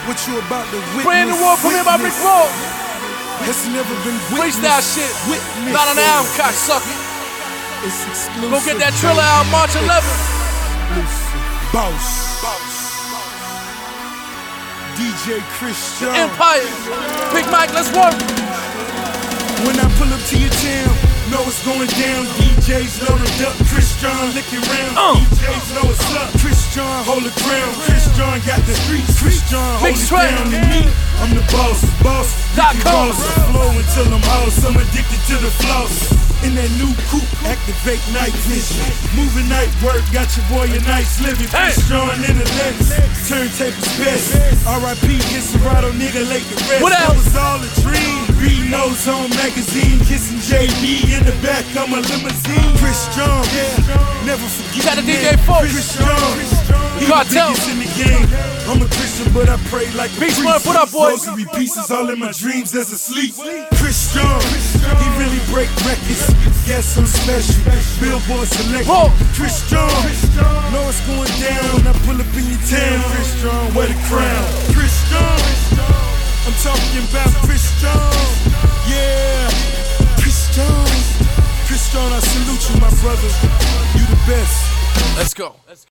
What you about to witness? Brand new one from me by Rick Roll. It's never been witnessed. Freestyle shit. Not on the album, cocksucker. It's exclusive. Go get that Triller album March 11th. Boss. DJ Chris John. Empire. Big Mike, let's work. When I pull up to your town, know it's going down. DJs loaded up, Chris John licking round. DJs know it's up, Chris John hold the ground. Chris John got the streets, Chris John hold it down. And me, I'm the boss. .com. Flow until I'm house, I'm addicted to the floss. In that new coupe, activate night vision. Moving night work, got your boy a nice living. Chris John in the lens, turntables best. R.I.P. Inspirato, nigga, late the rest. What That else? was all a dream. Reading O's Home magazine, kissing JB in the back of my limousine. Chris John, never forget. Got a DJ Folks. Chris John, he the Cartel. biggest in the game. I'm a Christian, but I pray like a Beast priest. Mode, put up, boys. Rosary pieces all in my dreams as asleep. Chris John, he really break records. Yes, I'm special. Billboard select. Whoa. Chris John, know it's going down. I pull up in your town. Chris John, wear the crown. Chris John, I'm talking about Chris John. Yeah, Chris John. Chris John, I salute you, my brother. You the best. Let's go.